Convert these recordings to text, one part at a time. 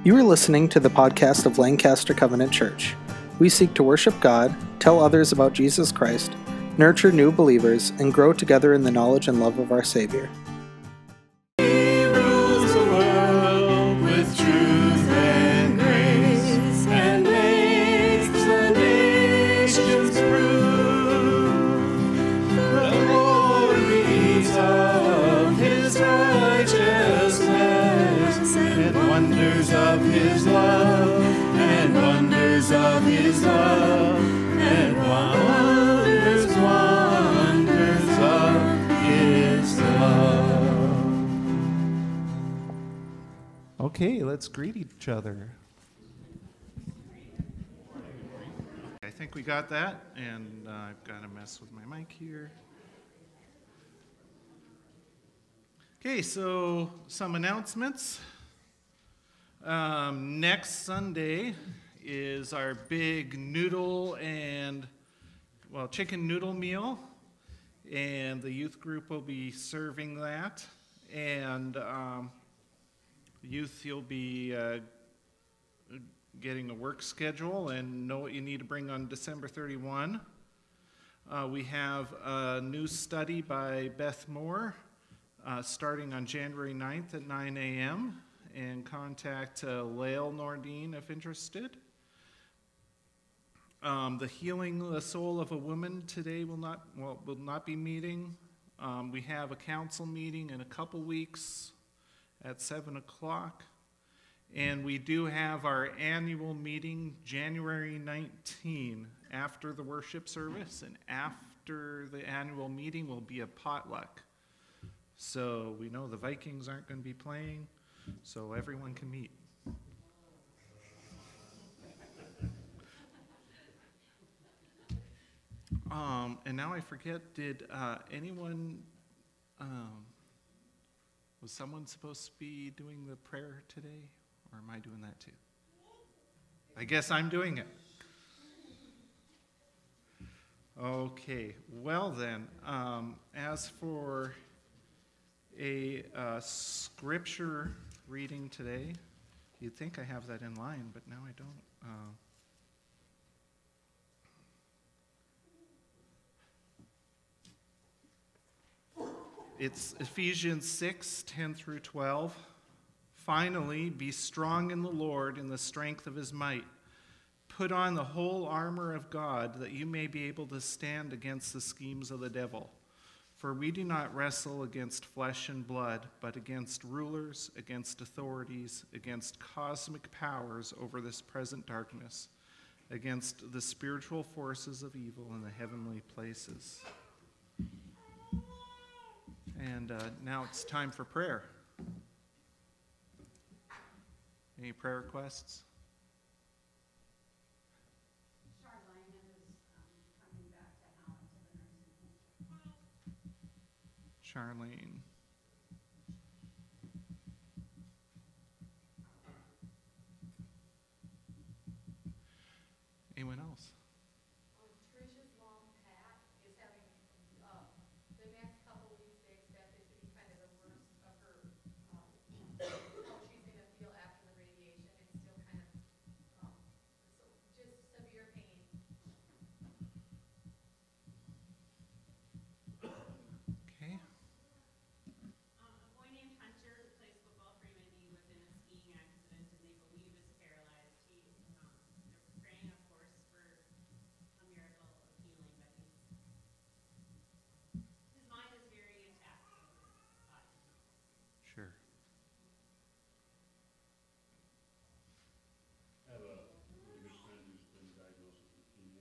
You are listening to the podcast of Lancaster Covenant Church. We seek to worship God, tell others about Jesus Christ, nurture new believers, and grow together in the knowledge and love of our Savior. He rules the world with truth and grace, and makes the nations prove the glories of His righteousness, and wonders of His love, and wonders of His love, and wonders of His love. Okay, let's greet each other. I think we got that, and I've got to mess with my mic here. Okay, so some announcements. Next Sunday is our big chicken noodle meal, and the youth group will be serving that. And youth, you'll be getting a work schedule and know what you need to bring on December 31. We have a new study by Beth Moore starting on January 9th at 9 a.m. and contact Lael Nordine if interested. The Healing the Soul of a Woman today will not be meeting. We have a council meeting in a couple weeks at 7 o'clock. And we do have our annual meeting January 19 after the worship service, and after the annual meeting will be a potluck. So we know the Vikings aren't going to be playing, so everyone can meet. And now I forget, did anyone, was someone supposed to be doing the prayer today? Or am I doing that too? I guess I'm doing it. Okay, well then, as for a scripture reading today, you'd think I have that in line, but now I don't. It's Ephesians 6:10 through 12. Finally, be strong in the Lord in the strength of His might. Put on the whole armor of God, that you may be able to stand against the schemes of the devil. For we do not wrestle against flesh and blood, but against rulers, against authorities, against cosmic powers over this present darkness, against the spiritual forces of evil in the heavenly places. And now it's time for prayer. Any prayer requests? Charlene is coming back to Allen to the nursing home. Charlene. Anyone else? Tricia's mom, Pat, is having, the next couple weeks, they expect it to be kind of the worst of her, how she's going to feel after the radiation. It's still kind of, just severe pain. Okay. A boy named Hunter who plays football for UND was in a skiing accident and they believe is paralyzed. They're praying, of course, for a miracle of healing, but his mind is very intact, but his body is not. Sure. I have a really good friend who's been diagnosed with leukemia.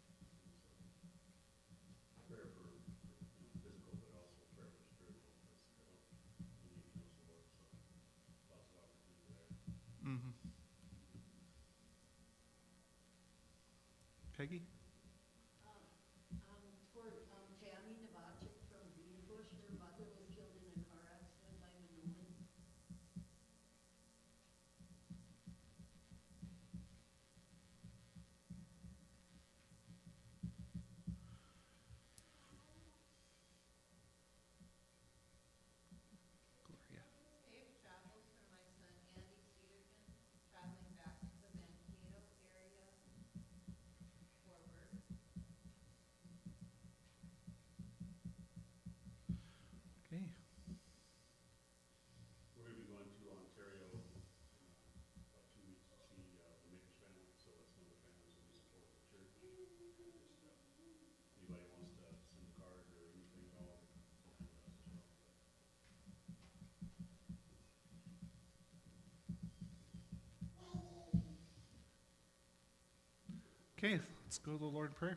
So prayer for physical, but also prayer for spiritual. Because he knows the Lord, so lots of opportunity there. Mm-hmm. Peggy? For Tammy Novacek from Greenbush, her mother was killed in a car accident. I'm in Newman. Gloria. Safe travels for my son Andy Cedarton, Okay, let's go to the Lord in prayer.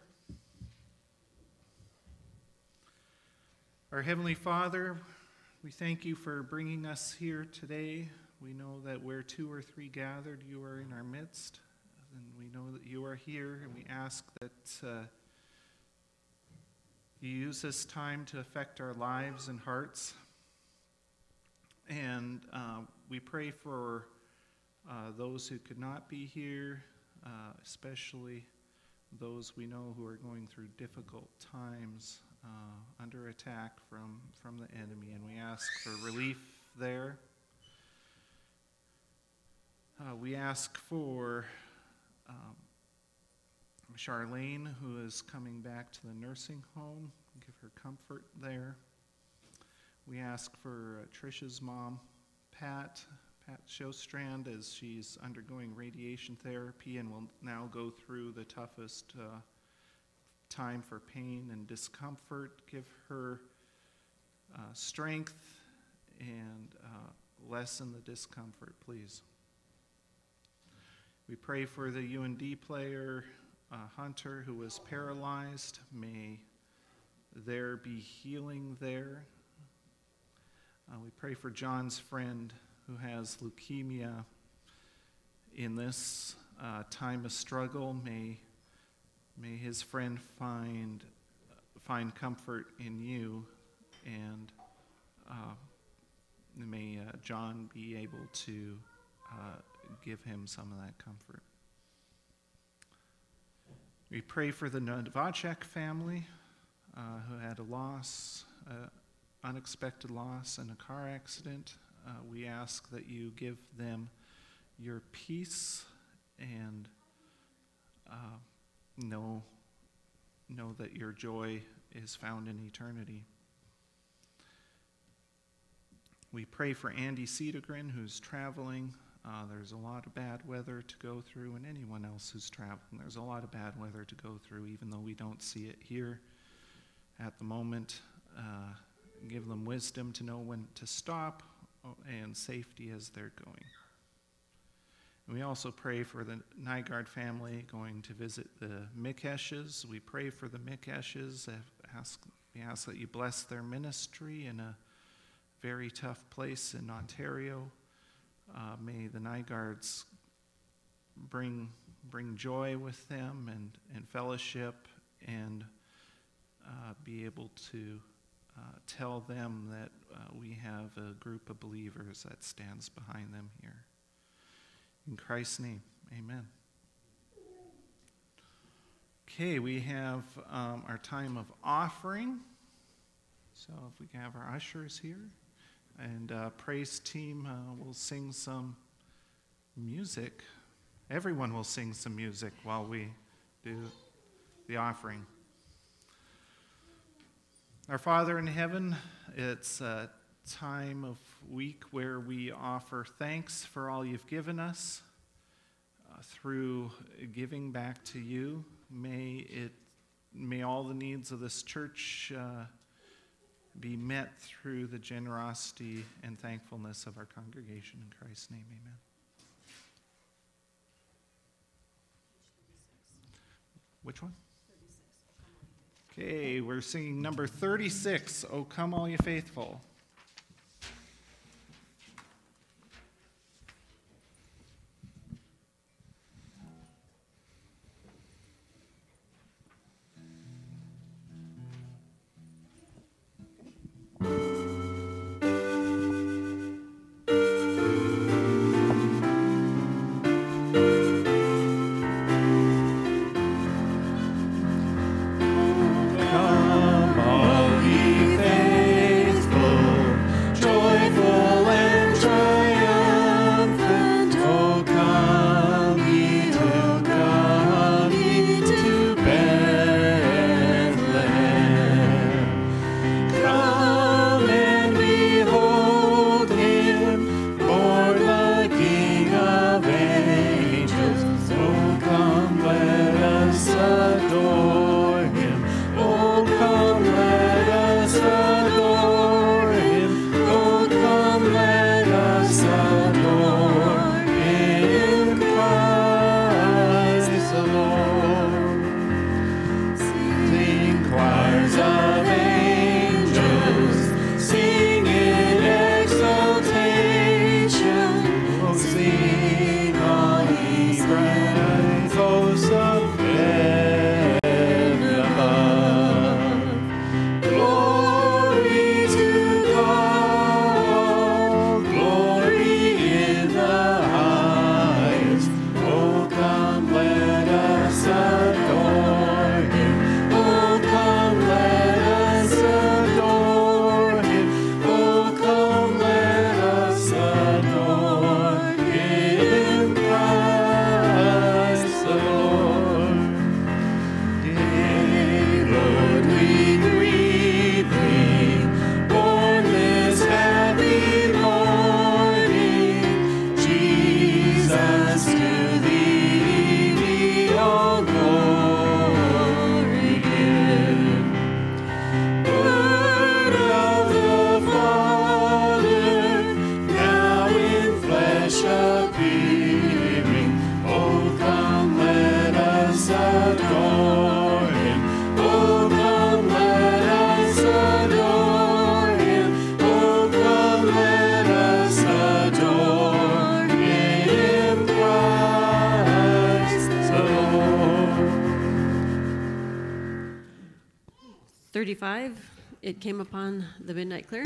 Our Heavenly Father, we thank you for bringing us here today. We know that where 2 or 3 gathered, you are in our midst. And we know that you are here, and we ask that you use this time to affect our lives and hearts. And we pray for those who could not be here, especially those we know who are going through difficult times under attack from the enemy. And we ask for relief there. We ask for Charlene, who is coming back to the nursing home. Give her comfort there. We ask for Trisha's mom, Pat Shostrand, as she's undergoing radiation therapy and will now go through the toughest time for pain and discomfort. Give her strength and lessen the discomfort, please. We pray for the UND player, Hunter, who was paralyzed. May there be healing there. We pray for John's friend who has leukemia in this time of struggle. May his friend find comfort in you, and may John be able to give him some of that comfort. We pray for the Novacek family who had a loss, unexpected loss in a car accident. We ask that you give them your peace and know that your joy is found in eternity. We pray for Andy Cedergren, who's traveling. There's a lot of bad weather to go through, and anyone else who's traveling. There's a lot of bad weather to go through, even though we don't see it here at the moment. Give them wisdom to know when to stop and safety as they're going. And we also pray for the Nygaard family going to visit the Mikeshes. We pray for the Mikeshes. We ask that you bless their ministry in a very tough place in Ontario. May the Nygaards bring joy with them and fellowship, and be able to tell them that we have a group of believers that stands behind them here. In Christ's name, amen. Okay, we have our time of offering. So if we can have our ushers here. And praise team will sing some music. Everyone will sing some music while we do the offering. Our Father in heaven, it's a time of week where we offer thanks for all you've given us through giving back to you. May all the needs of this church be met through the generosity and thankfulness of our congregation. In Christ's name, amen. Which one? 36. Okay, we're singing number 36, O Come All Ye Faithful. Come all ye faithful. 35, It Came Upon the Midnight Clear.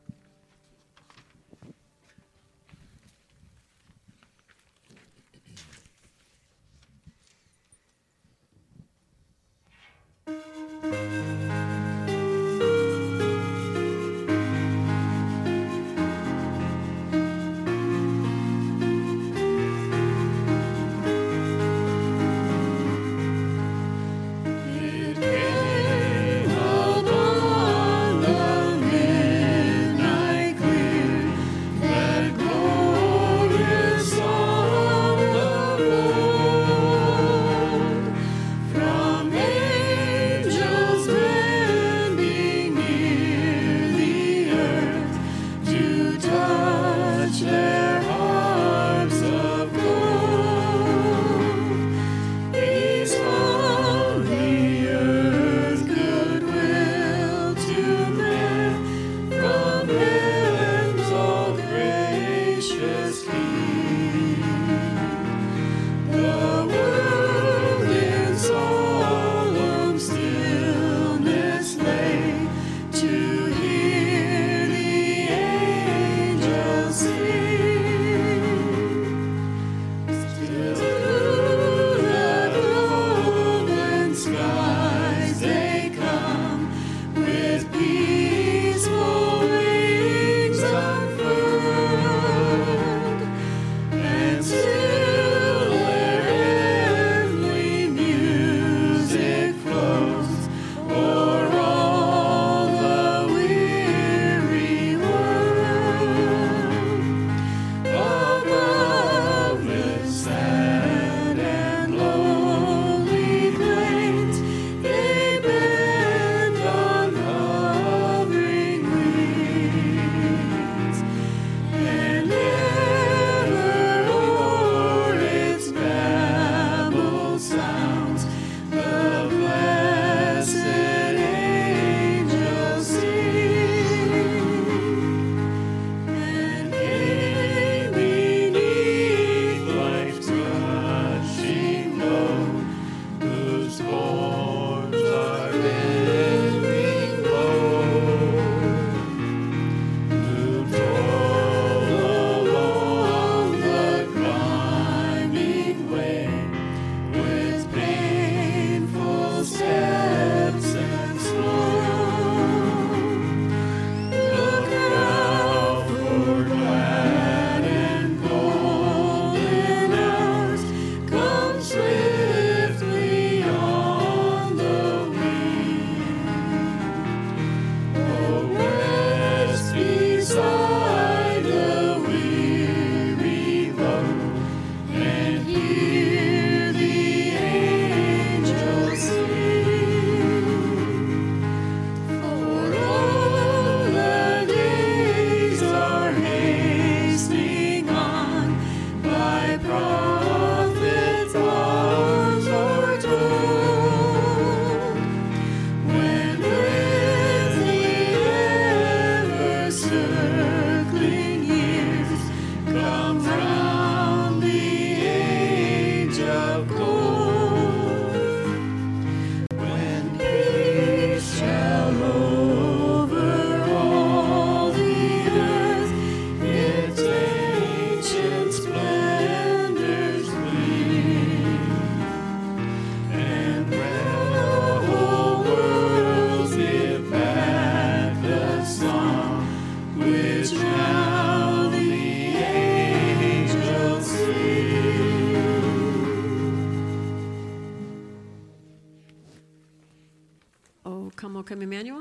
O Come Emmanuel,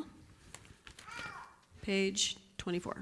page 24.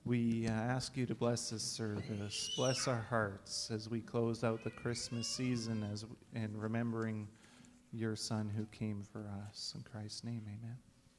We ask you to bless this service, bless our hearts as we close out the Christmas season and remembering your Son who came for us. In Christ's name, amen.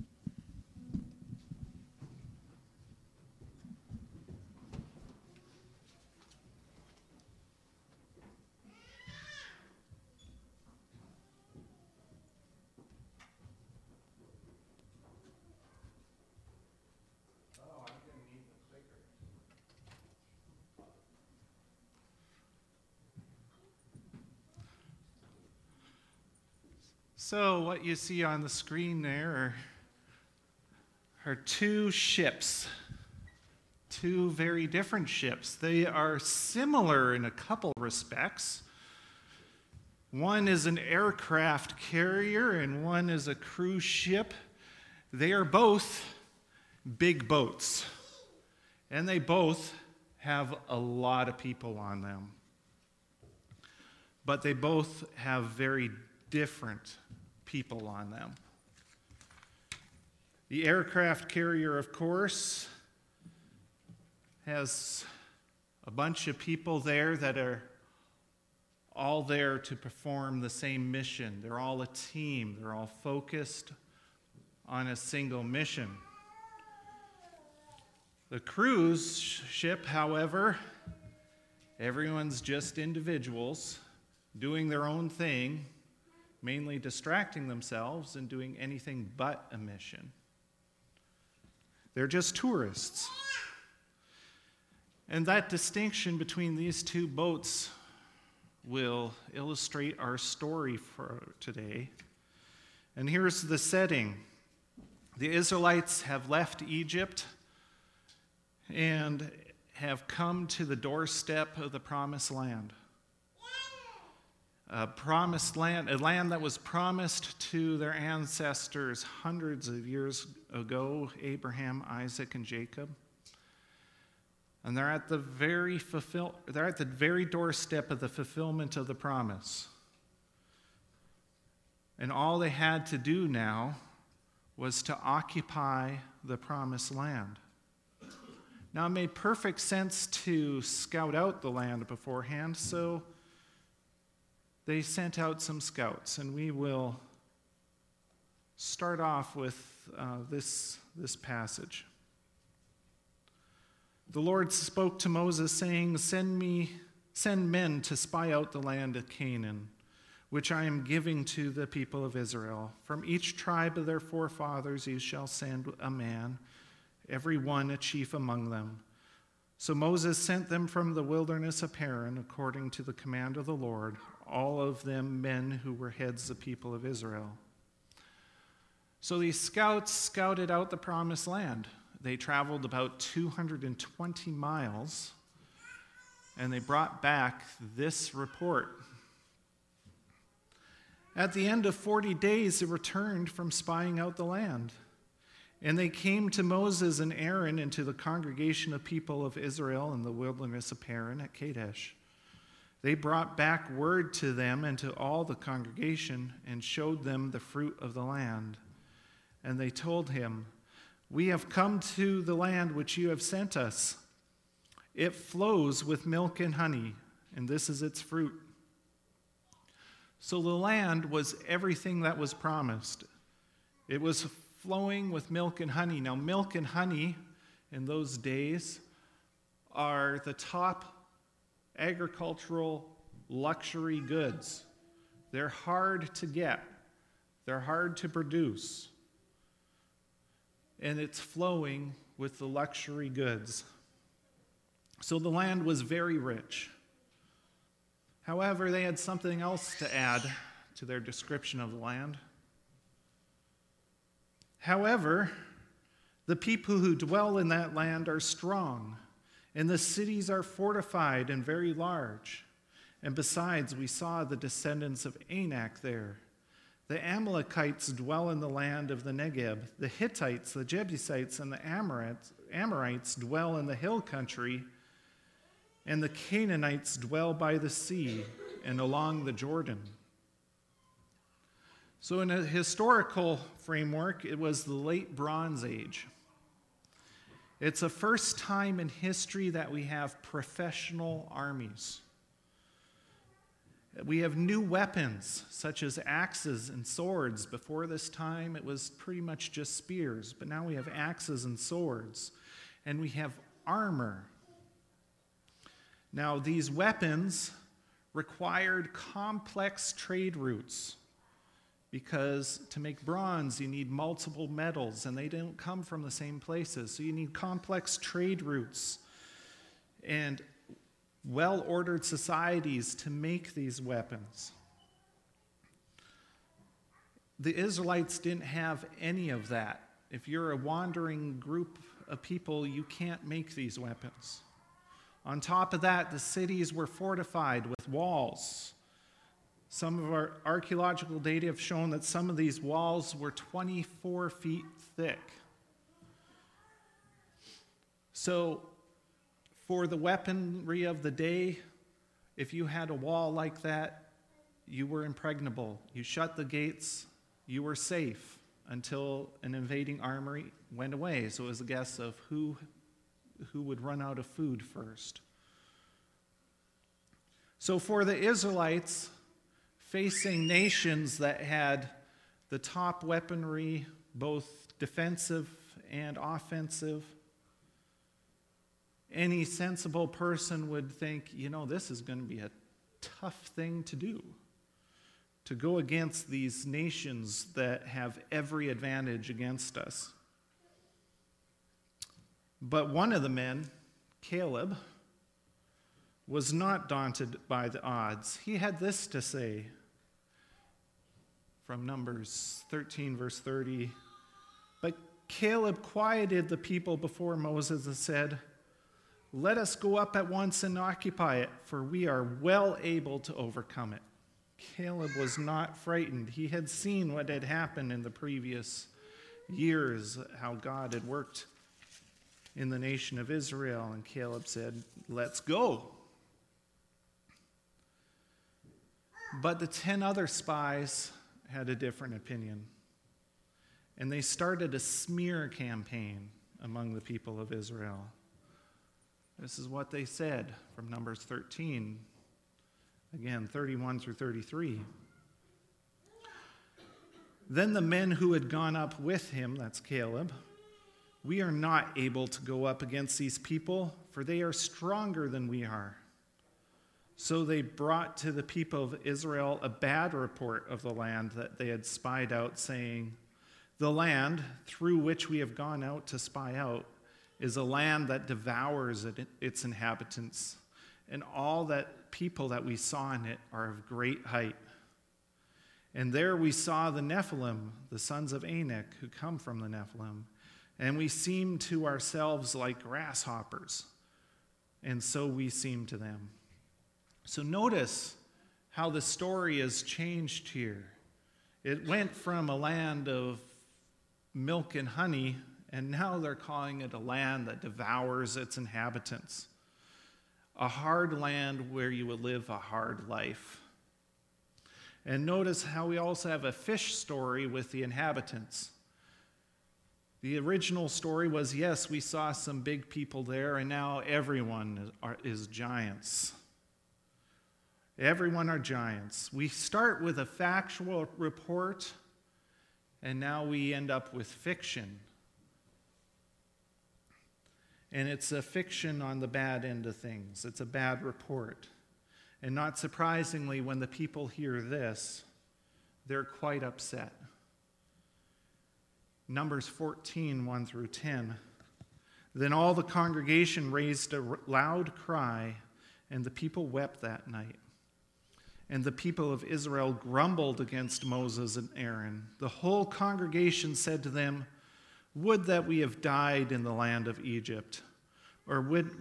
So what you see on the screen there are two ships, two very different ships. They are similar in a couple respects. One is an aircraft carrier and one is a cruise ship. They are both big boats, and they both have a lot of people on them. But they both have very different people on them. The aircraft carrier, of course, has a bunch of people there that are all there to perform the same mission. They're all a team. They're all focused on a single mission. The cruise ship, however, everyone's just individuals doing their own thing, mainly distracting themselves and doing anything but a mission. They're just tourists. And that distinction between these two boats will illustrate our story for today. And here's the setting. The Israelites have left Egypt and have come to the doorstep of the Promised Land. A promised land, a land that was promised to their ancestors hundreds of years ago, Abraham, Isaac, and Jacob. And they're at the very doorstep of the fulfillment of the promise. And all they had to do now was to occupy the promised land. Now, it made perfect sense to scout out the land beforehand, so they sent out some scouts, and we will start off with this passage. The Lord spoke to Moses, saying, Send men to spy out the land of Canaan, which I am giving to the people of Israel. From each tribe of their forefathers you shall send a man, every one a chief among them. So Moses sent them from the wilderness of Paran, according to the command of the Lord, all of them men who were heads of the people of Israel. So these scouts scouted out the promised land. They traveled about 220 miles, and they brought back this report. At the end of 40 days, they returned from spying out the land. And they came to Moses and Aaron and to the congregation of people of Israel in the wilderness of Paran at Kadesh. They brought back word to them and to all the congregation and showed them the fruit of the land. And they told him, We have come to the land which you have sent us. It flows with milk and honey, and this is its fruit. So the land was everything that was promised. It was flowing with milk and honey. Now, milk and honey in those days are the top agricultural luxury goods. They're hard to get. They're hard to produce. And it's flowing with the luxury goods. So the land was very rich. However, they had something else to add to their description of the land. However, the people who dwell in that land are strong, and the cities are fortified and very large. And besides, we saw the descendants of Anak there. The Amalekites dwell in the land of the Negeb. The Hittites, the Jebusites, and the Amorites dwell in the hill country. And the Canaanites dwell by the sea and along the Jordan. So in a historical framework, it was the late Bronze Age. It's the first time in history that we have professional armies. We have new weapons, such as axes and swords. Before this time, it was pretty much just spears, but now we have axes and swords, and we have armor. Now, these weapons required complex trade routes, because to make bronze, you need multiple metals, and they don't come from the same places, so you need complex trade routes and well-ordered societies to make these weapons. The Israelites didn't have any of that. If you're a wandering group of people, you can't make these weapons. On top of that, the cities were fortified with walls. Some of our archaeological data have shown that some of these walls were 24 feet thick. So, for the weaponry of the day, if you had a wall like that, you were impregnable. You shut the gates, you were safe until an invading army went away. So it was a guess of who would run out of food first. So for the Israelites, facing nations that had the top weaponry, both defensive and offensive, any sensible person would think, this is going to be a tough thing to do, to go against these nations that have every advantage against us. But one of the men, Caleb, was not daunted by the odds. He had this to say from Numbers 13, verse 30. But Caleb quieted the people before Moses and said, "Let us go up at once and occupy it, for we are well able to overcome it." Caleb was not frightened. He had seen what had happened in the previous years, how God had worked in the nation of Israel, and Caleb said, "Let's go." But the 10 other spies had a different opinion, and they started a smear campaign among the people of Israel. This is what they said from Numbers 13, again, 31 through 33. Then the men who had gone up with him, that's Caleb, "We are not able to go up against these people, for they are stronger than we are." So they brought to the people of Israel a bad report of the land that they had spied out, saying, "The land through which we have gone out to spy out is a land that devours its inhabitants, and all that people that we saw in it are of great height. And there we saw the Nephilim, the sons of Anak, who come from the Nephilim, and we seemed to ourselves like grasshoppers, and so we seemed to them." So notice how the story has changed here. It went from a land of milk and honey, and now they're calling it a land that devours its inhabitants. A hard land where you would live a hard life. And notice how we also have a fish story with the inhabitants. The original story was, yes, we saw some big people there, and now everyone is giants. Everyone are giants. We start with a factual report, and now we end up with fiction. And it's a fiction on the bad end of things. It's a bad report. And not surprisingly, when the people hear this, they're quite upset. Numbers 14, 1 through 10. Then all the congregation raised a loud cry, and the people wept that night. And the people of Israel grumbled against Moses and Aaron. The whole congregation said to them, "Would that we have died in the land of Egypt, or would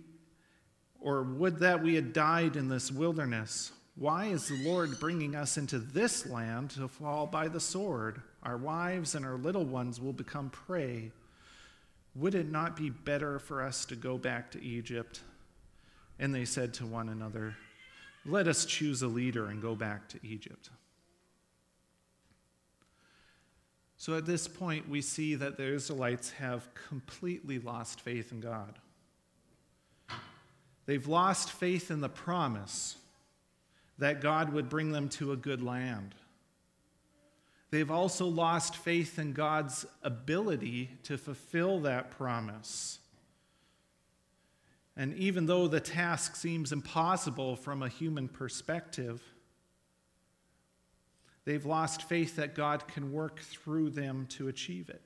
that we had died in this wilderness. Why is the Lord bringing us into this land to fall by the sword? Our wives and our little ones will become prey. Would it not be better for us to go back to Egypt?" And they said to one another, "Let us choose a leader and go back to Egypt." So at this point, we see that the Israelites have completely lost faith in God. They've lost faith in the promise that God would bring them to a good land. They've also lost faith in God's ability to fulfill that promise. And even though the task seems impossible from a human perspective, they've lost faith that God can work through them to achieve it.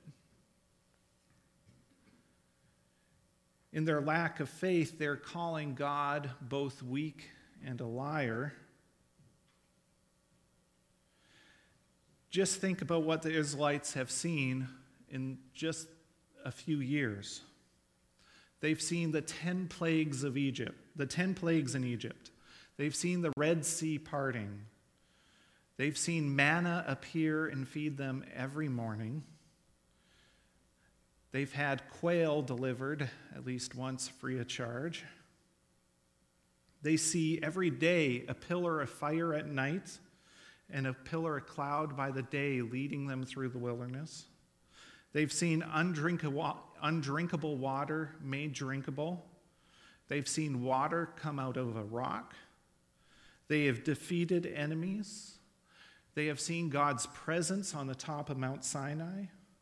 In their lack of faith, they're calling God both weak and a liar. Just think about what the Israelites have seen in just a few years. They've seen the 10 plagues of Egypt, the 10 plagues in Egypt. They've seen the Red Sea parting. They've seen manna appear and feed them every morning. They've had quail delivered at least once free of charge. They see every day a pillar of fire at night and a pillar of cloud by the day leading them through the wilderness. They've seen undrinkable water made drinkable. They've seen water come out of a rock. They have defeated enemies. They have seen God's presence on the top of Mount Sinai.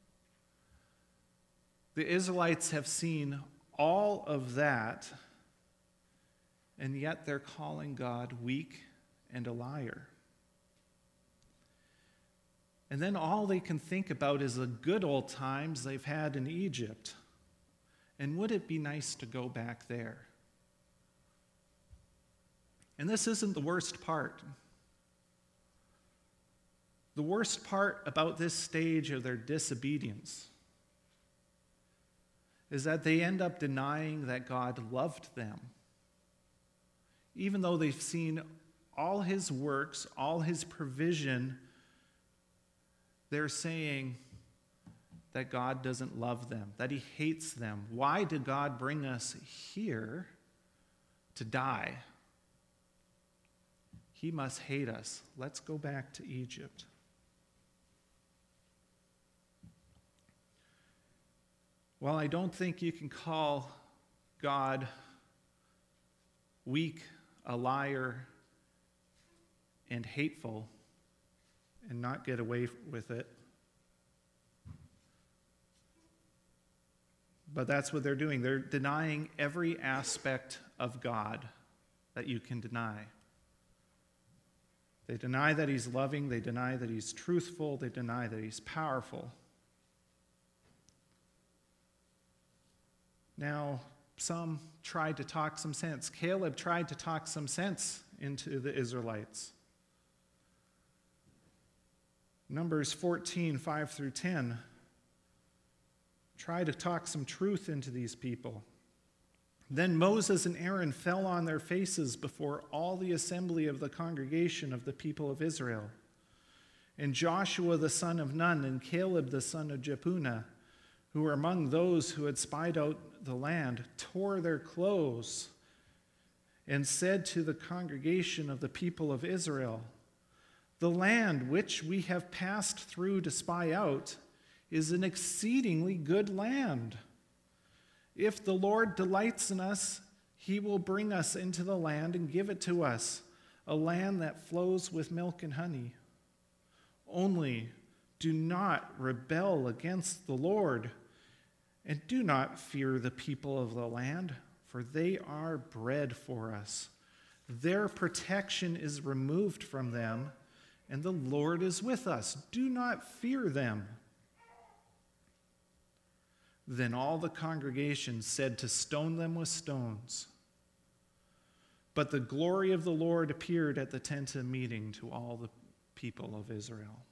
The Israelites have seen all of that, and yet they're calling God weak and a liar. And then all they can think about is the good old times they've had in Egypt. And would it be nice to go back there? And this isn't the worst part. The worst part about this stage of their disobedience is that they end up denying that God loved them. Even though they've seen all his works, all his provision, they're saying that God doesn't love them, that he hates them. Why did God bring us here to die? He must hate us. Let's go back to Egypt. While I don't think you can call God weak, a liar, and hateful and not get away with it, but that's what they're doing. They're denying every aspect of God that you can deny. They deny that he's loving. They deny that he's truthful. They deny that he's powerful. Now, some tried to talk some sense. Caleb tried to talk some sense into the Israelites. Numbers 14, 5 through 10. Try to talk some truth into these people. Then Moses and Aaron fell on their faces before all the assembly of the congregation of the people of Israel. And Joshua the son of Nun and Caleb the son of Jephunneh, who were among those who had spied out the land, tore their clothes and said to the congregation of the people of Israel, "The land which we have passed through to spy out is an exceedingly good land. If the Lord delights in us, he will bring us into the land and give it to us, a land that flows with milk and honey. Only do not rebel against the Lord, and do not fear the people of the land, for they are bread for us. Their protection is removed from them, and the Lord is with us. Do not fear them." Then all the congregation said to stone them with stones. But the glory of the Lord appeared at the tent of meeting to all the people of Israel.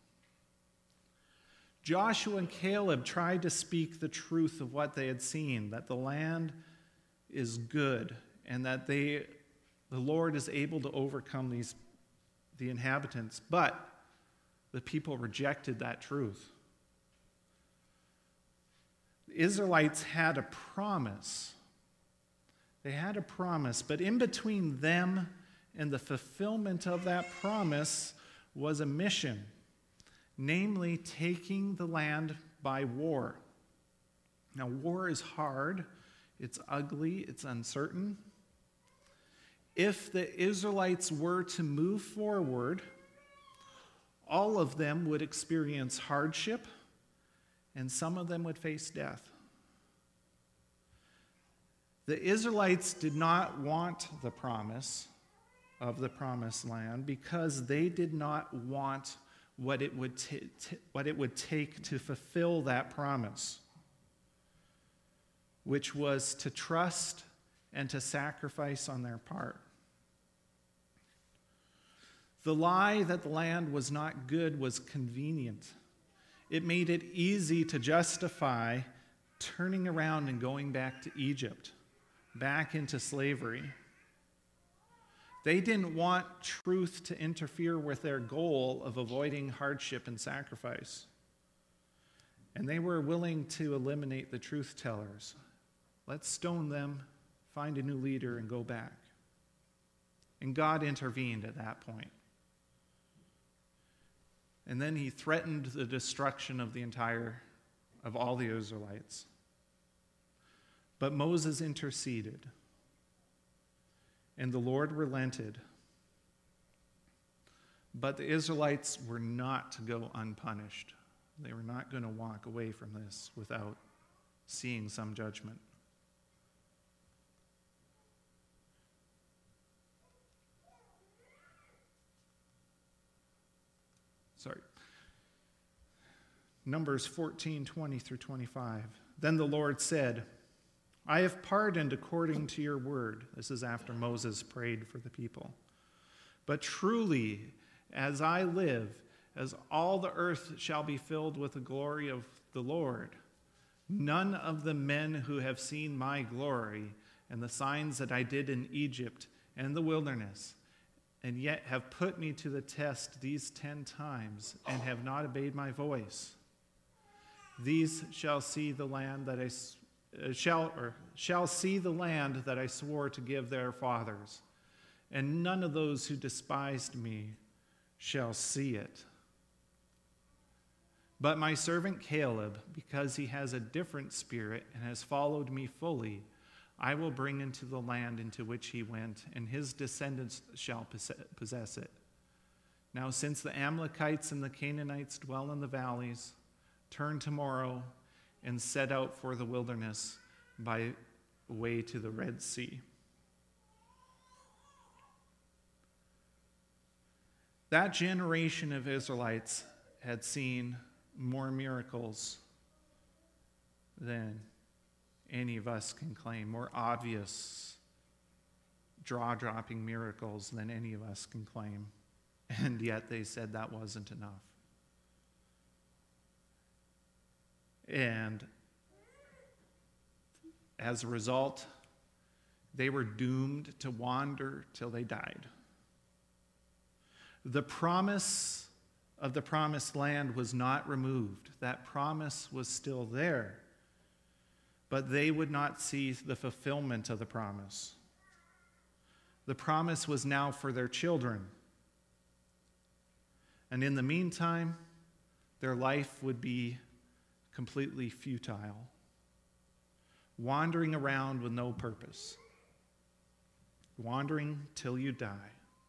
Joshua and Caleb tried to speak the truth of what they had seen, that the land is good and that the Lord is able to overcome the inhabitants. But the people rejected that truth. The Israelites had a promise. They had a promise, but in between them and the fulfillment of that promise was a mission. namely taking the land by war. Now, war is hard, it's ugly, it's uncertain. If the Israelites were to move forward, all of them would experience hardship, and some of them would face death. The Israelites did not want the promise of the promised land because they did not want what it would take to fulfill that promise, which was to trust and to sacrifice on their part. The lie that the land was not good was convenient. It made it easy to justify turning around and going back to Egypt, back into slavery. They didn't want truth to interfere with their goal of avoiding hardship and sacrifice. And they were willing to eliminate the truth tellers. Let's stone them, find a new leader, and go back. And God intervened at that point. And then he threatened the destruction of all the Israelites. But Moses interceded, and the Lord relented. But the Israelites were not to go unpunished. They were not going to walk away from this without seeing some judgment. Numbers 14:20 through 25. Then the Lord said, I have pardoned according to your word. This is after Moses prayed for the people. But truly, as I live, as all the earth shall be filled with the glory of the Lord, none of the men who have seen my glory and the signs that I did in Egypt and the wilderness, and yet have put me to the test these 10 times and have not obeyed my voice, these shall see the land that shall see the land that I swore to give their fathers, and none of those who despised me shall see it. But my servant Caleb, because he has a different spirit and has followed me fully, I will bring into the land into which he went, and his descendants shall possess it. Now, since the Amalekites and the Canaanites dwell in the valleys, turn tomorrow and set out for the wilderness by way to the Red Sea. That generation of Israelites had seen more miracles than any of us can claim, more obvious, jaw-dropping miracles than any of us can claim. And yet they said that wasn't enough. And as a result, they were doomed to wander till they died. The promise of the promised land was not removed. That promise was still there. But they would not see the fulfillment of the promise. The promise was now for their children. And in the meantime, their life would be completely futile, wandering around with no purpose, wandering till you die.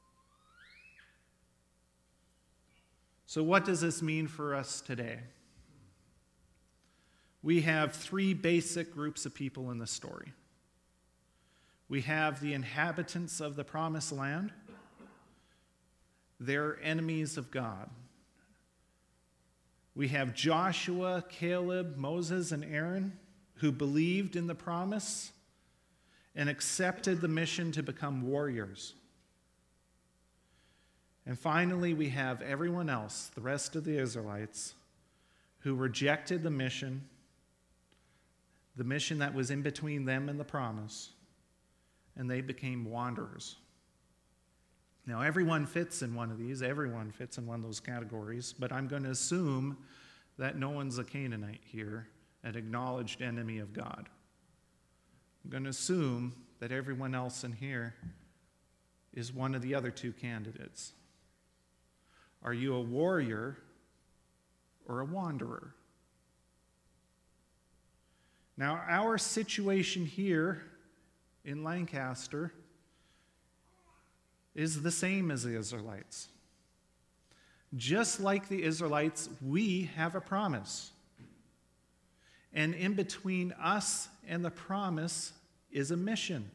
So what does this mean for us today? We have 3 basic groups of people in the story. We have the inhabitants of the promised land. They're enemies of God. We have Joshua, Caleb, Moses, and Aaron, who believed in the promise and accepted the mission to become warriors. And finally, we have everyone else, the rest of the Israelites, who rejected the mission that was in between them and the promise, and they became wanderers. Now, everyone fits in one of these. Everyone fits in one of those categories, but I'm going to assume that no one's a Canaanite here, an acknowledged enemy of God. I'm going to assume that everyone else in here is one of the other 2 candidates. Are you a warrior or a wanderer? Now, our situation here in Lancaster is the same as the Israelites. Just like the Israelites, we have a promise. And in between us and the promise is a mission.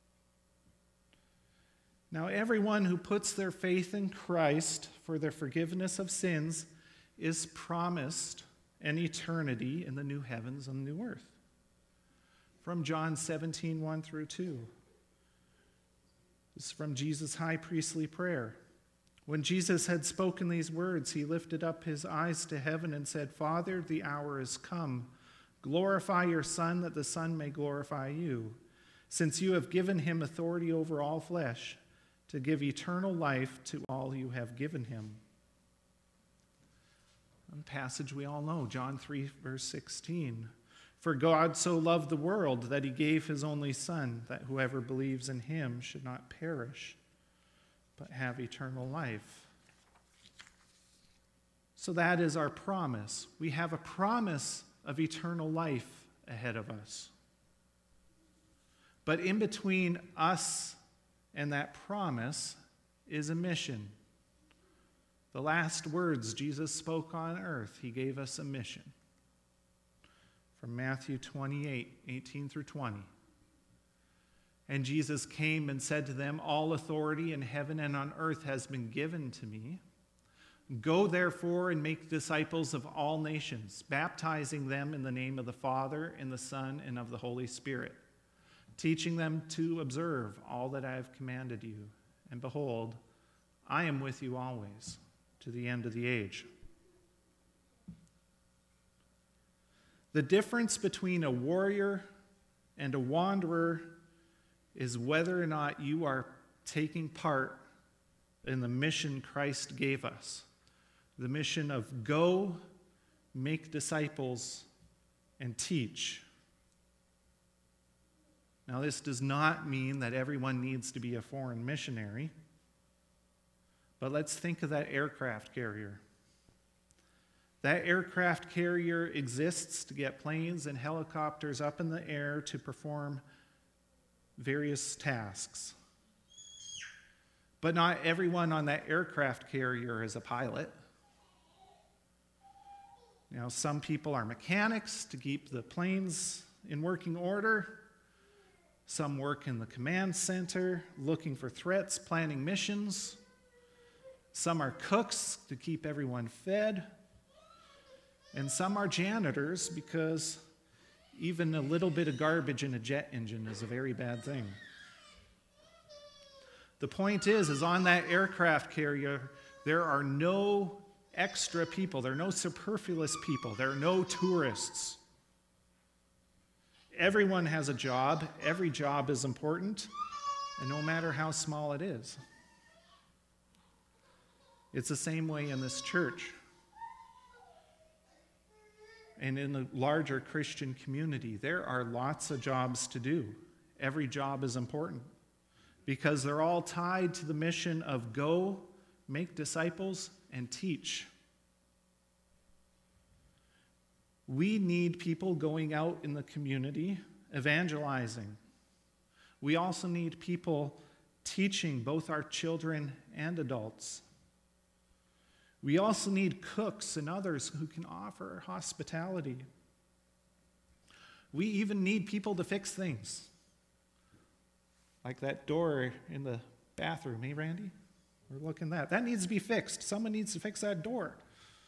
Now, everyone who puts their faith in Christ for their forgiveness of sins is promised an eternity in the new heavens and new earth. From John 17, 1 through 2. This is from Jesus' high priestly prayer. When Jesus had spoken these words, he lifted up his eyes to heaven and said, Father, the hour is come. Glorify your Son, that the Son may glorify you, since you have given him authority over all flesh, to give eternal life to all you have given him. A passage we all know, John 3, verse 16. For God so loved the world that he gave his only Son, that whoever believes in him should not perish, but have eternal life. So that is our promise. We have a promise of eternal life ahead of us. But in between us and that promise is a mission. The last words Jesus spoke on earth, he gave us a mission. From Matthew 28, 18 through 20. And Jesus came and said to them, All authority in heaven and on earth has been given to me. Go therefore and make disciples of all nations, baptizing them in the name of the Father and the Son and of the Holy Spirit, teaching them to observe all that I have commanded you. And behold, I am with you always, to the end of the age. The difference between a warrior and a wanderer is whether or not you are taking part in the mission Christ gave us. The mission of go, make disciples, and teach. Now, this does not mean that everyone needs to be a foreign missionary, but let's think of that aircraft carrier. That aircraft carrier exists to get planes and helicopters up in the air to perform various tasks. But not everyone on that aircraft carrier is a pilot. Now, some people are mechanics to keep the planes in working order. Some work in the command center, looking for threats, planning missions. Some are cooks to keep everyone fed. And some are janitors because even a little bit of garbage in a jet engine is a very bad thing. The point is on that aircraft carrier, there are no extra people. There are no superfluous people. There are no tourists. Everyone has a job. Every job is important, and no matter how small it is. It's the same way in this church. And in the larger Christian community, there are lots of jobs to do. Every job is important because they're all tied to the mission of go, make disciples, and teach. We need people going out in the community, evangelizing. We also need people teaching both our children and adults. We also need cooks and others who can offer hospitality. We even need people to fix things. Like that door in the bathroom, eh, Randy? We're looking at that. That needs to be fixed. Someone needs to fix that door.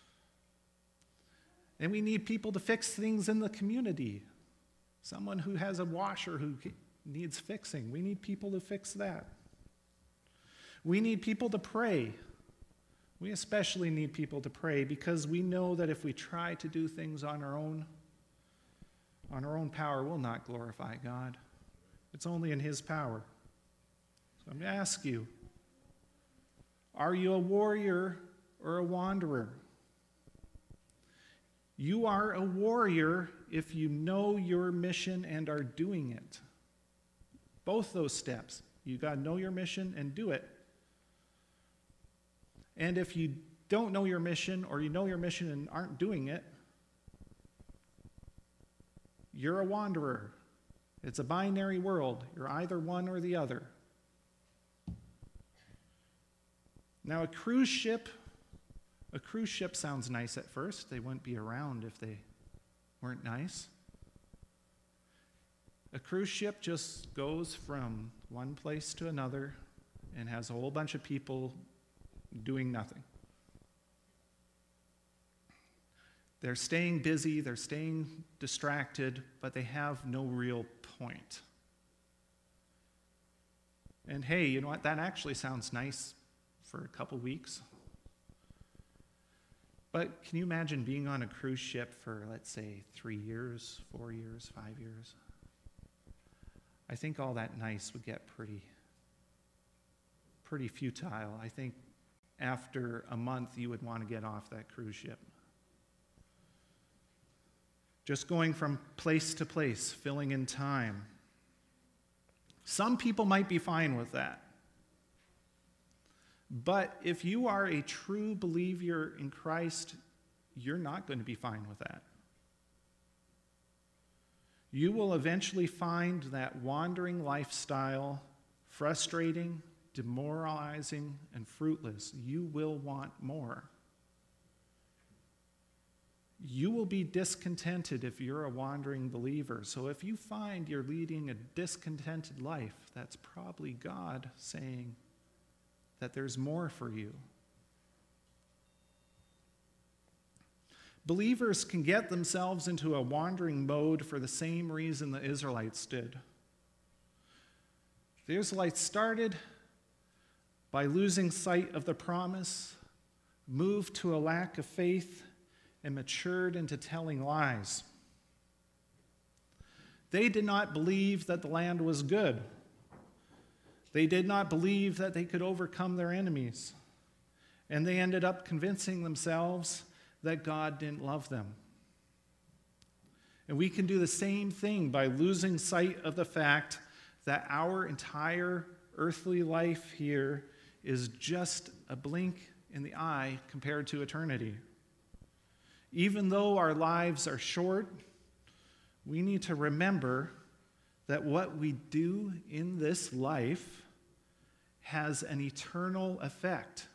And we need people to fix things in the community. Someone who has a washer who needs fixing. We need people to fix that. We need people to pray. We especially need people to pray because we know that if we try to do things on our own power, we'll not glorify God. It's only in His power. So I'm going to ask you, are you a warrior or a wanderer? You are a warrior if you know your mission and are doing it. Both those steps. You got to know your mission and do it. And if you don't know your mission, or you know your mission and aren't doing it, you're a wanderer. It's a binary world. You're either one or the other. Now, a cruise ship sounds nice at first. They wouldn't be around if they weren't nice. A cruise ship just goes from one place to another and has a whole bunch of people doing nothing. They're staying busy, they're staying distracted, but they have no real point. And hey, you know what? That actually sounds nice for a couple weeks. But can you imagine being on a cruise ship for, let's say, 3 years, 4 years, 5 years? I think all that nice would get pretty futile. I think after a month you would want to get off that cruise ship. Just going from place to place, filling in time. Some people might be fine with that. But if you are a true believer in Christ, you're not going to be fine with that. You will eventually find that wandering lifestyle frustrating, demoralizing, and fruitless. You will want more. You will be discontented if you're a wandering believer. So if you find you're leading a discontented life, that's probably God saying that there's more for you. Believers can get themselves into a wandering mode for the same reason the Israelites did. The Israelites started by losing sight of the promise, moved to a lack of faith, and matured into telling lies. They did not believe that the land was good. They did not believe that they could overcome their enemies. And they ended up convincing themselves that God didn't love them. And we can do the same thing by losing sight of the fact that our entire earthly life here is just a blink in the eye compared to eternity. Even though our lives are short, we need to remember that what we do in this life has an eternal effect.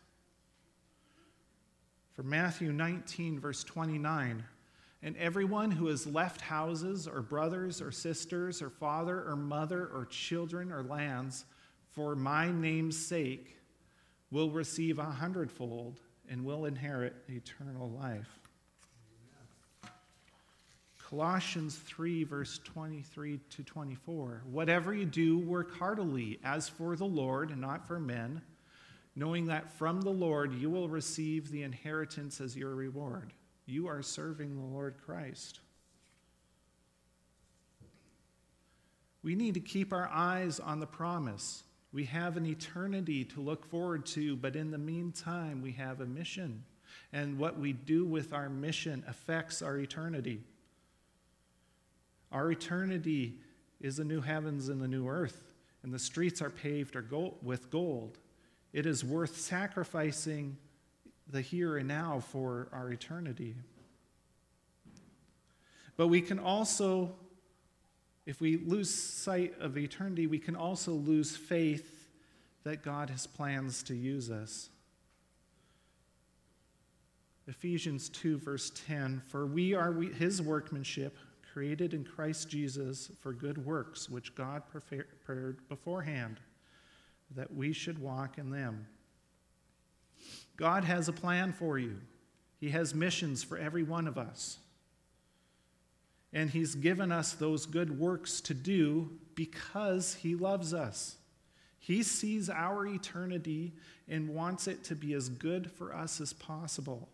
For Matthew 19, verse 29, and everyone who has left houses or brothers or sisters or father or mother or children or lands for my name's sake will receive 100-fold and will inherit eternal life. Colossians 3, verse 23 to 24. Whatever you do, work heartily, as for the Lord and not for men, knowing that from the Lord you will receive the inheritance as your reward. You are serving the Lord Christ. We need to keep our eyes on the promise. We have an eternity to look forward to, but in the meantime, we have a mission. And what we do with our mission affects our eternity. Our eternity is the new heavens and the new earth, and the streets are paved with gold. It is worth sacrificing the here and now for our eternity. But we can also, if we lose sight of eternity, we can also lose faith that God has plans to use us. Ephesians 2, verse 10, for we are his workmanship, created in Christ Jesus for good works, which God prepared beforehand, that we should walk in them. God has a plan for you. He has missions for every one of us. And he's given us those good works to do because he loves us. He sees our eternity and wants it to be as good for us as possible.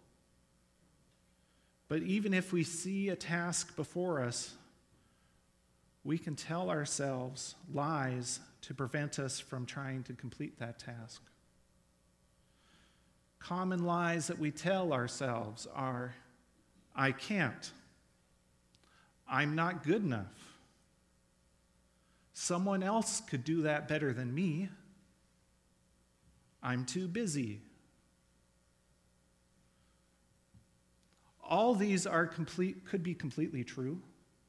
But even if we see a task before us, we can tell ourselves lies to prevent us from trying to complete that task. Common lies that we tell ourselves are, I can't. I'm not good enough. Someone else could do that better than me. I'm too busy. All these could be completely true.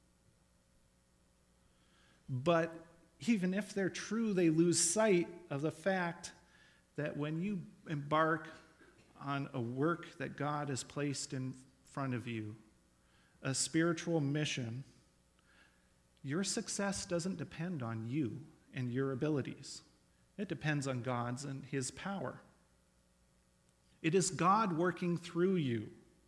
But even if they're true, they lose sight of the fact that when you embark on a work that God has placed in front of you, a spiritual mission, your success doesn't depend on you and your abilities. It depends on God's and His power. It is God working through you.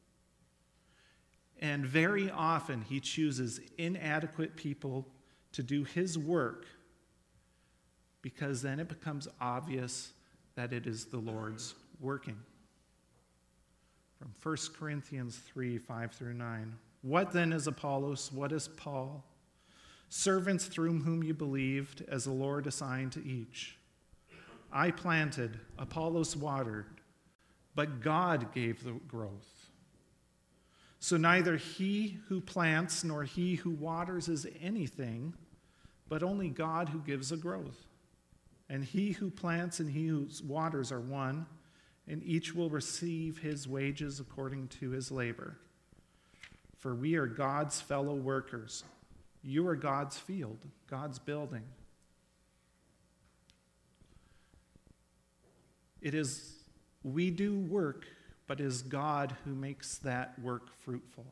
And very often He chooses inadequate people to do His work, because then it becomes obvious that it is the Lord's working. From 1 Corinthians 3, 5 through 9. What then is Apollos? What is Paul? Servants through whom you believed, as the Lord assigned to each. I planted, Apollos watered, but God gave the growth. So neither he who plants nor he who waters is anything, but only God who gives the growth. And he who plants and he who waters are one, and each will receive his wages according to his labor. For we are God's fellow workers. You are God's field, God's building. We do work, but it is God who makes that work fruitful.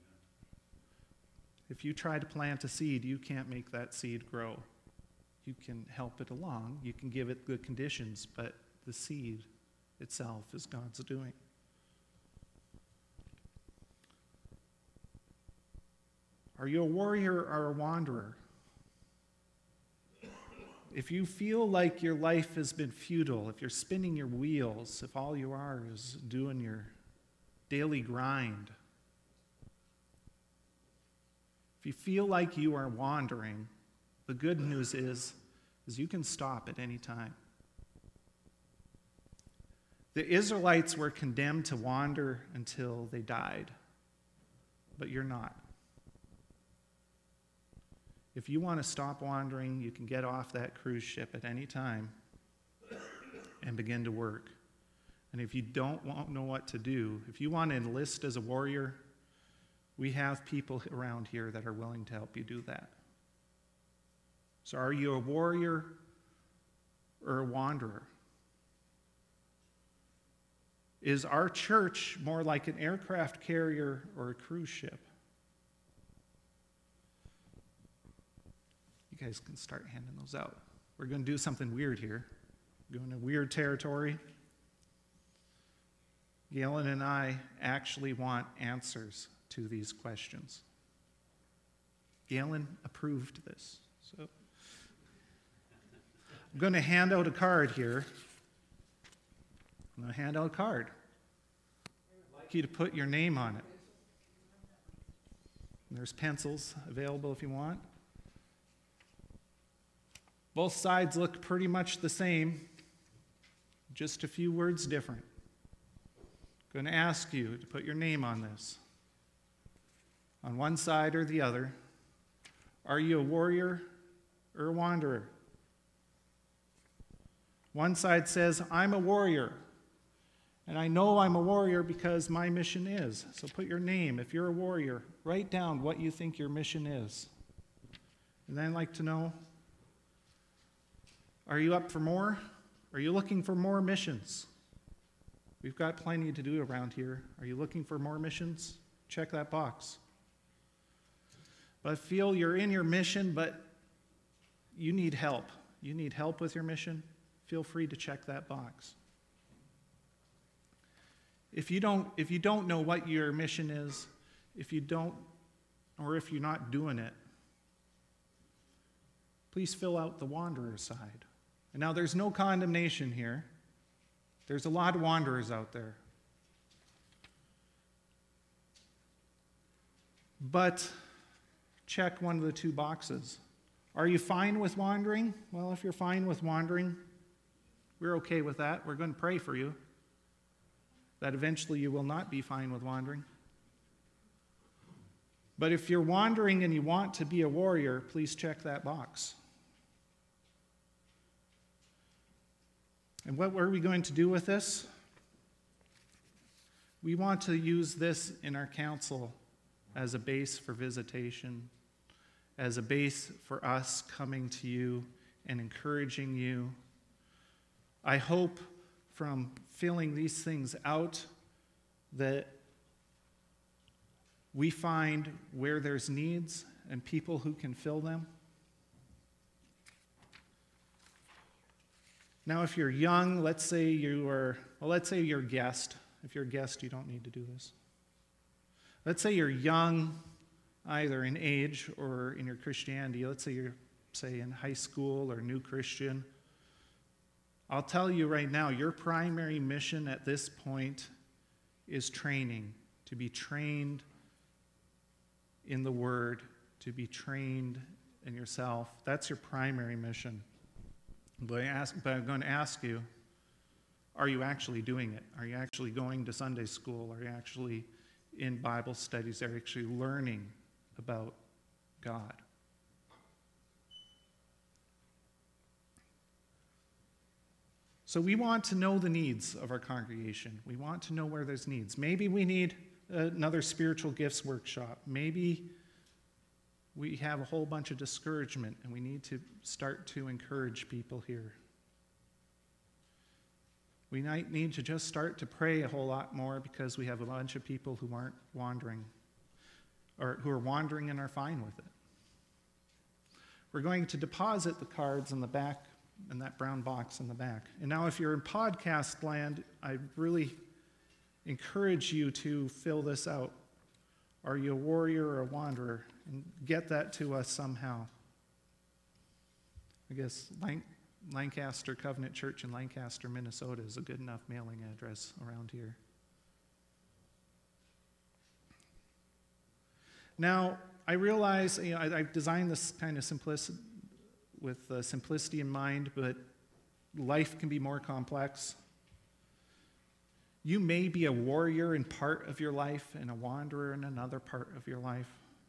If you try to plant a seed, you can't make that seed grow. You can help it along, you can give it good conditions, but the seed itself is God's doing. Are you a warrior or a wanderer? If you feel like your life has been futile, if you're spinning your wheels, if all you are is doing your daily grind, if you feel like you are wandering, the good news is you can stop at any time. The Israelites were condemned to wander until they died, but you're not. If you want to stop wandering, you can get off that cruise ship at any time and begin to work. And if you don't know what to do, if you want to enlist as a warrior, we have people around here that are willing to help you do that. So are you a warrior or a wanderer? Is our church more like an aircraft carrier or a cruise ship? You guys can start handing those out. We're going to do something weird here. We're going to weird territory. Galen and I actually want answers to these questions. Galen approved this. So I'm going to hand out a card here. I'm going to hand out a card. I'd like you to put your name on it. And there's pencils available if you want. Both sides look pretty much the same, just a few words different. I'm going to ask you to put your name on this. On one side or the other, are you a warrior or a wanderer? One side says, I'm a warrior, and I know I'm a warrior because my mission is. So put your name. If you're a warrior, write down what you think your mission is. And then I'd like to know, are you up for more? Are you looking for more missions? We've got plenty to do around here. Are you looking for more missions? Check that box. But feel you're in your mission, but you need help. You need help with your mission. Feel free to check that box. If you don't know what your mission is, if you're not doing it, please fill out the wanderer side. And now there's no condemnation here. There's a lot of wanderers out there. But check one of the two boxes. Are you fine with wandering? Well, if you're fine with wandering, we're okay with that. We're going to pray for you that eventually you will not be fine with wandering. But if you're wandering and you want to be a warrior, please check that box. And what are we going to do with this? We want to use this in our council as a base for visitation, as a base for us coming to you and encouraging you. I hope from filling these things out that we find where there's needs and people who can fill them. Now, if you're young, let's say you're a guest. If you're a guest, you don't need to do this. Let's say you're young, either in age or in your Christianity. Let's say you're, in high school or new Christian. I'll tell you right now, your primary mission at this point is training, to be trained in the Word, to be trained in yourself. That's your primary mission. But I'm going to ask you, are you actually doing it? Are you actually going to Sunday school? Are you actually in Bible studies? Are you actually learning about God? So we want to know the needs of our congregation. We want to know where there's needs. Maybe we need another spiritual gifts workshop. Maybe we have a whole bunch of discouragement and we need to start to encourage people here. We might need to just start to pray a whole lot more because we have a bunch of people who aren't wandering, or who are wandering and are fine with it. We're going to deposit the cards in the back, in that brown box in the back. And now if you're in podcast land, I really encourage you to fill this out. Are you a warrior or a wanderer? And get that to us somehow. I guess Lancaster Covenant Church in Lancaster, Minnesota is a good enough mailing address around here. Now, I realize I've designed this kind of with simplicity in mind, but life can be more complex. You may be a warrior in part of your life and a wanderer in another part of your life.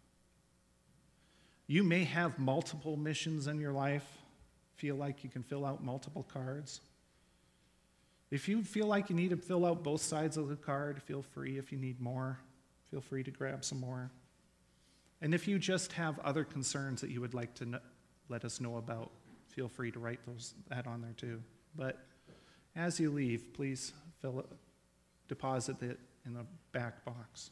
You may have multiple missions in your life, feel like you can fill out multiple cards. If you feel like you need to fill out both sides of the card, feel free. If you need more, feel free to grab some more. And if you just have other concerns that you would like to let us know about, feel free to write that on there too. But as you leave, please deposit it in the back box.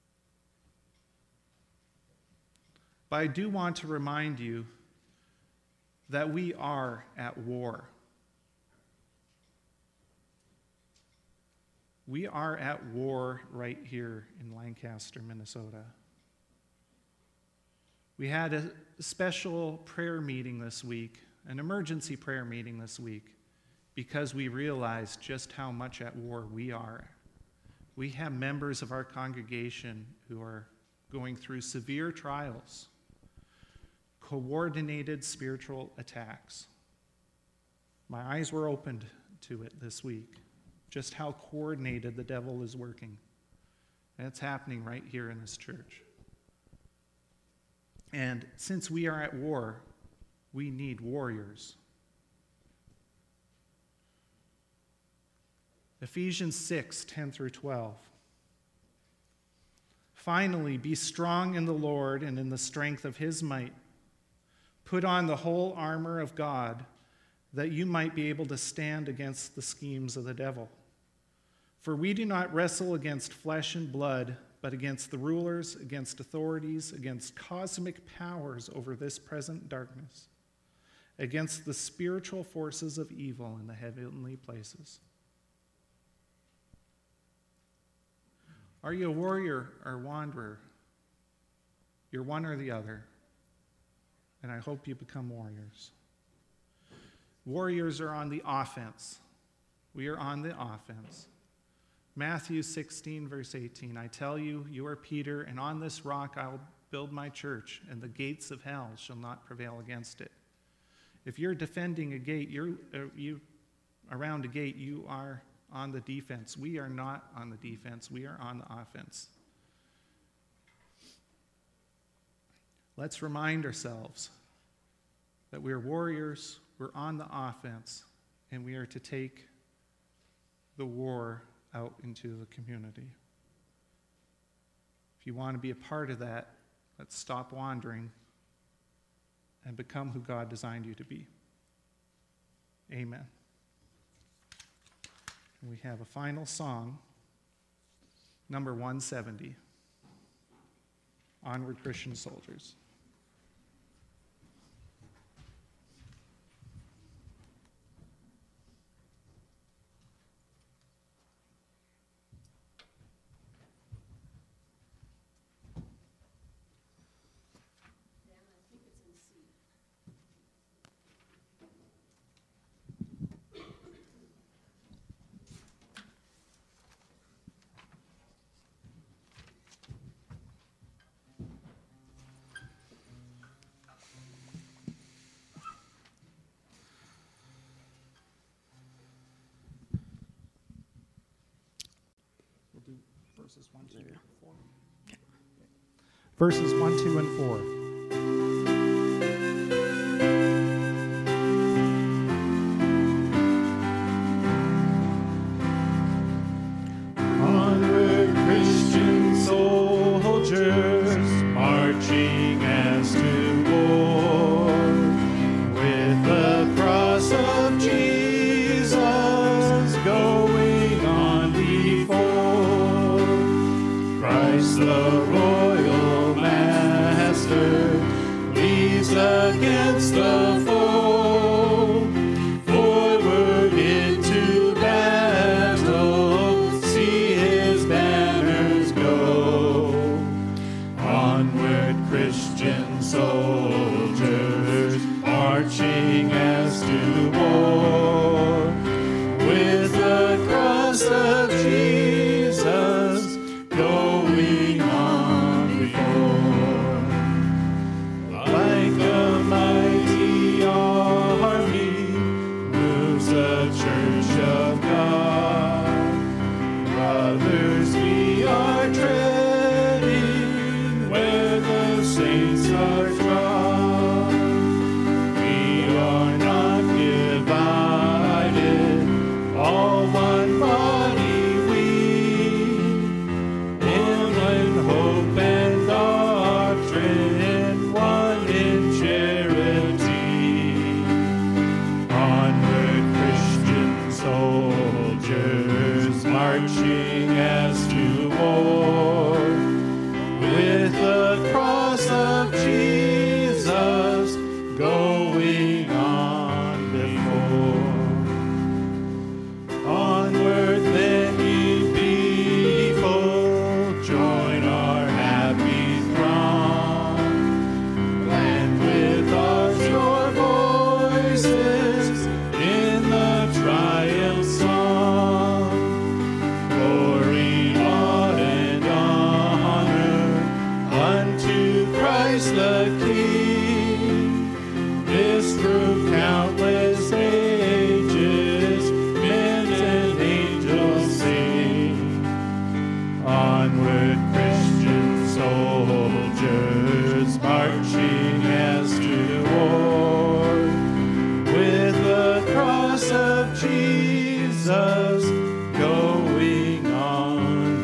But I do want to remind you that we are at war. We are at war right here in Lancaster, Minnesota. We had a special prayer meeting this week, an emergency prayer meeting this week, because we realized just how much at war we are. We have members of our congregation who are going through severe trials, coordinated spiritual attacks. My eyes were opened to it this week, just how coordinated the devil is working. And it's happening right here in this church. And since we are at war, we need warriors. Ephesians 6:10-12. Finally, be strong in the Lord and in the strength of his might. Put on the whole armor of God, that you might be able to stand against the schemes of the devil. For we do not wrestle against flesh and blood, but against the rulers, against authorities, against cosmic powers over this present darkness, against the spiritual forces of evil in the heavenly places. Are you a warrior or a wanderer? You're one or the other. And I hope you become warriors. Warriors are on the offense. We are on the offense. Matthew 16, verse 18, I tell you, you are Peter, and on this rock I will build my church, and the gates of hell shall not prevail against it. If you're defending a gate, around a gate, you are on the defense. We are not on the defense. We are on the offense. Let's remind ourselves that we're warriors, we're on the offense, and we are to take the war out into the community. If you want to be a part of that, let's stop wandering and become who God designed you to be. Amen. And we have a final song, number 170, Onward Christian Soldiers. Verses 1, 2, and 4. Okay. Verses 1, 2, and 4. Onward, Christian soldiers, marching as to war, with the cross of Jesus going on before. Christ the royal master leads against the foe, forward into battle, see his banners go. Onward, Christian soldiers, marching as to war, with the cross of Jesus going on before. Like a mighty army moves the church of God. Brothers, we are treading where the saints are trod. We are not divided, all one body we, in one hope and doctrine, one in charity. Onward, Christian soldiers, marching as to war, with the cross of Jesus going on before. Onward then, ye people, join our happy throng. Blend with us your voices in the triumph song. Glory, laud, and honor unto Christ the King. This through countless ages, men and angels sing. Onward, Christian soldiers, marching as to war, with the cross of Jesus going on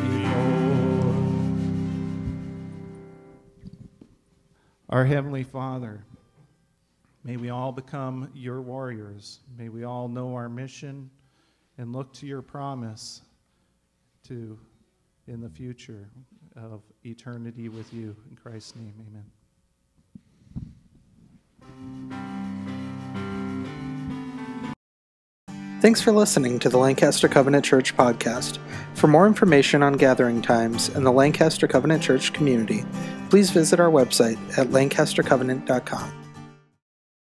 before. Our Heavenly Father, may we all become your warriors. May we all know our mission and look to your promise to in the future of eternity with you. In Christ's name, amen. Thanks for listening to the Lancaster Covenant Church podcast. For more information on gathering times and the Lancaster Covenant Church community, please visit our website at lancastercovenant.com.